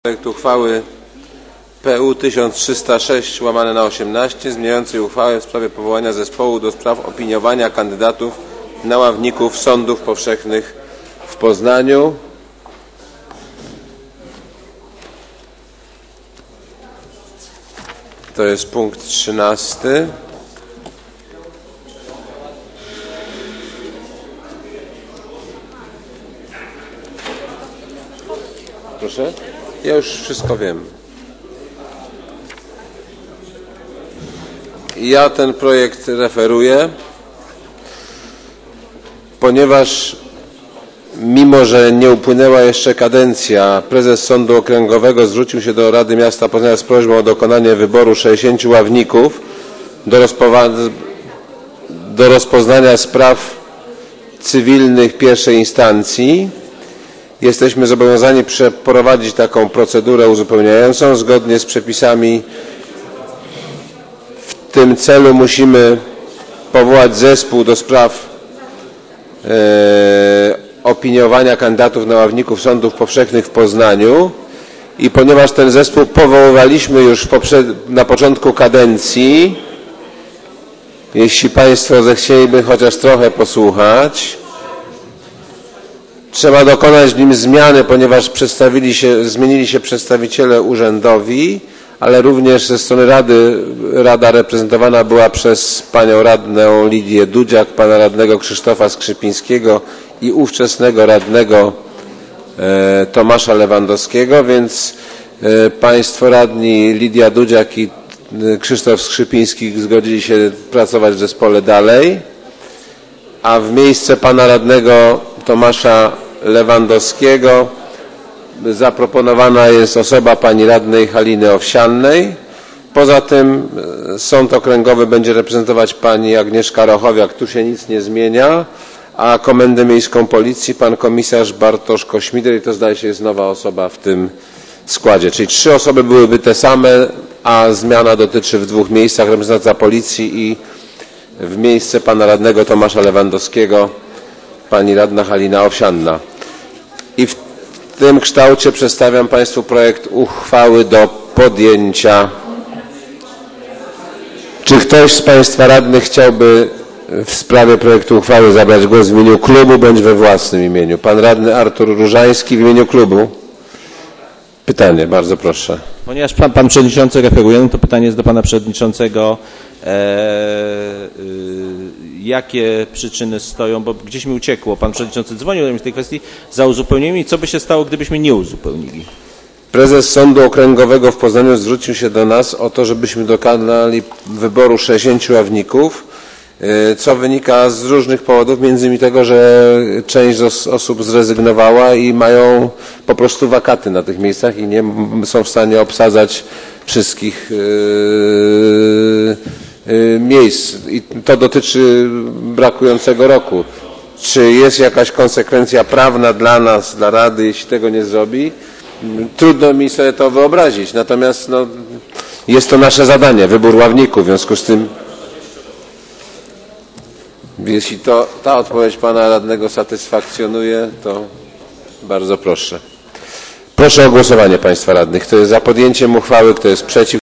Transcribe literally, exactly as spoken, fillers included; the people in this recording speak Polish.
Projekt uchwały P U tysiąc trzysta sześć łamane na osiemnaście zmieniającej uchwałę w sprawie powołania zespołu do spraw opiniowania kandydatów na ławników sądów powszechnych w Poznaniu. To jest punkt trzynasty. Proszę? Ja już wszystko wiem. Ja ten projekt referuję, ponieważ mimo że nie upłynęła jeszcze kadencja, prezes Sądu Okręgowego zwrócił się do Rady Miasta Poznania z prośbą o dokonanie wyboru sześćdziesięciu ławników do, do rozpoznania spraw cywilnych pierwszej instancji. Jesteśmy zobowiązani przeprowadzić taką procedurę uzupełniającą zgodnie z przepisami. W tym celu musimy powołać zespół do spraw e, opiniowania kandydatów na ławników sądów powszechnych w Poznaniu i ponieważ ten zespół powoływaliśmy już poprzed, na początku kadencji, jeśli Państwo zechcieliby chociaż trochę posłuchać, trzeba dokonać w nim zmiany, ponieważ przedstawili się, zmienili się przedstawiciele urzędowi, ale również ze strony Rady Rada reprezentowana była przez panią radną Lidię Dudziak, pana radnego Krzysztofa Skrzypińskiego i ówczesnego radnego e, Tomasza Lewandowskiego, więc e, państwo radni Lidia Dudziak i e, Krzysztof Skrzypiński zgodzili się pracować w zespole dalej, a w miejsce pana radnego Tomasza Lewandowskiego zaproponowana jest osoba pani radnej Haliny Owsiannej. Poza tym Sąd Okręgowy będzie reprezentować pani Agnieszka Rochowiak, tu się nic nie zmienia, a Komendę Miejską Policji pan komisarz Bartosz Kośmider i to zdaje się jest nowa osoba w tym składzie. Czyli trzy osoby byłyby te same, a zmiana dotyczy w dwóch miejscach reprezentanta Policji i w miejsce pana radnego Tomasza Lewandowskiego pani radna Halina Owsianna. I w tym kształcie przedstawiam Państwu projekt uchwały do podjęcia. Czy ktoś z Państwa radnych chciałby w sprawie projektu uchwały zabrać głos w imieniu klubu bądź we własnym imieniu? Pan radny Artur Różański w imieniu klubu. Pytanie, bardzo proszę. Ponieważ pan, pan przewodniczący referuje, no to pytanie jest do pana przewodniczącego. E, y, jakie przyczyny stoją, bo gdzieś mi uciekło. Pan przewodniczący dzwonił do mnie w tej kwestii za uzupełnieniem i co by się stało, gdybyśmy nie uzupełnili? Prezes Sądu Okręgowego w Poznaniu zwrócił się do nas o to, żebyśmy dokonali wyboru sześćdziesięciu ławników, co wynika z różnych powodów, między innymi tego, że część os osób zrezygnowała i mają po prostu wakaty na tych miejscach i nie są w stanie obsadzać wszystkich yy, yy, miejsc. I to dotyczy brakującego roku. Czy jest jakaś konsekwencja prawna dla nas, dla Rady, jeśli tego nie zrobi? Trudno mi sobie to wyobrazić. Natomiast no, jest to nasze zadanie, wybór ławników. W związku z tym, jeśli to, ta odpowiedź pana radnego satysfakcjonuje, to bardzo proszę. Proszę o głosowanie państwa radnych. Kto jest za podjęciem uchwały, kto jest przeciw?